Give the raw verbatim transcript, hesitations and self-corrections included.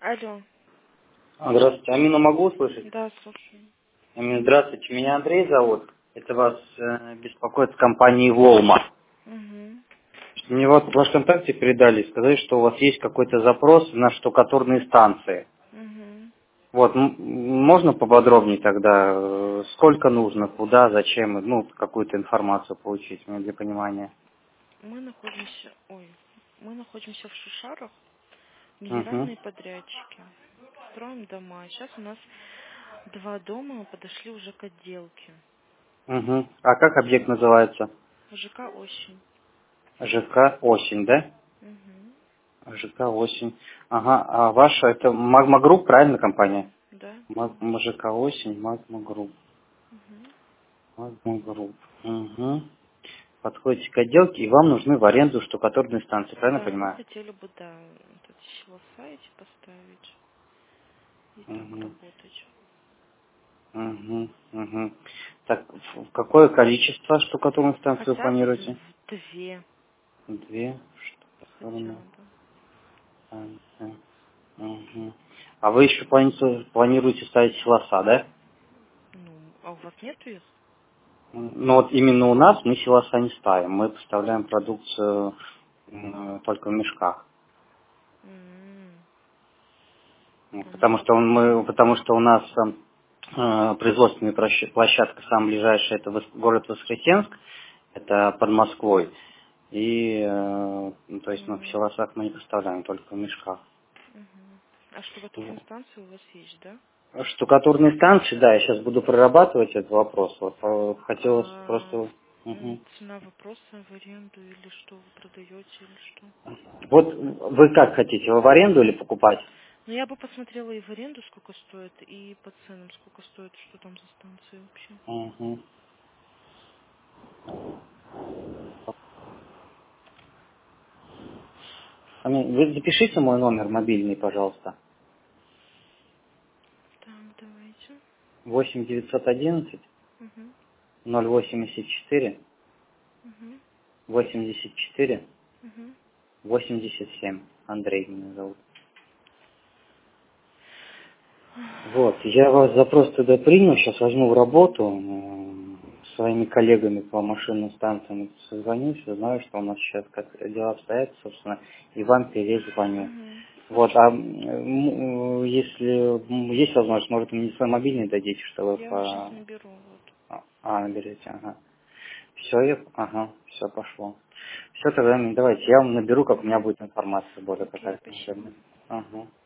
Алло. А, Здравствуйте, Амину могу услышать? Да, слушаю. Амин, здравствуйте, меня Андрей зовут. Это вас э, беспокоит с компании Волма. Угу. Мне вот ваш контакт передали, сказали, что у вас есть какой-то запрос на штукатурные станции. Угу. Вот, м- можно поподробнее тогда, э, сколько нужно, куда, зачем, ну, какую-то информацию получить, мне для понимания. Мы находимся... Ой. Мы находимся в Шушарах. Угу, Генеральные подрядчики. Строим дома. Сейчас у нас два дома подошли уже к отделке. угу. А как объект называется? ЖК «Осень». ЖК «Осень», да? Угу. ЖК «Осень». Ага, а ваша, это Магма Групп, правильно компания? Да. Маг- МЖК «Осень», Магма Групп. Угу. Магма Групп. Угу. Подходите к отделке, и вам нужны в аренду штукатурные станции, правильно Да, мы понимаю? хотели бы, да, тут силоса эти поставить и так Угу. работать. Угу. Угу. Так, в- какое количество штукатурных станций вы Хотя бы планируете? дв- две. Две Хотя штукатурные бы. станции. Угу. А вы еще планируете, планируете ставить силоса, да? Ну, а у вас нету их? Ну вот именно у нас мы силоса не ставим, мы поставляем продукцию м, только в мешках. М. Ну, А Потому может что он- быть. мы, потому что у нас э, производственная прощ- площадка, самая ближайшая, это Вос- город Воскресенск, это под Москвой. И, э, ну, то есть, ну, в М. силосах мы не поставляем, только в мешках. Мгм. А штукатурные Вот. станции у вас есть, да? Штукатурные станции, да, я сейчас буду прорабатывать этот вопрос. Вот, э, хотелось А просто... м, Мгм. цена вопроса в аренду или что вы продаете или что? Вот вы как хотите, вы в аренду или покупать? Ну я бы посмотрела и в аренду сколько стоит, и по ценам сколько стоит, что там за станции вообще. Мгм. А мне- Вы запишите мой номер мобильный, пожалуйста. Так, давайте. восемь девятьсот одиннадцать Угу. ноль восемьдесят четыре Угу. восемьдесят четыре Угу. восемьдесят семь. Андрей меня зовут. Вот, я вас запрос туда принял, сейчас возьму в работу, м, с своими коллегами по машинным станциям созвонюсь, узнаю, что у нас сейчас как дела обстоят, собственно, и вам перезвоню. Угу. Вот, а Хорошо. м, если м, есть возможность, может, мне свой мобильный дадите, чтобы Я сейчас по... наберу, вот. А, а, наберете, ага. Все, я... ага, все пошло. Все, тогда м, давайте, я вам наберу, как у меня Угу. будет информация более Окей, какая-то. спасибо. Ага.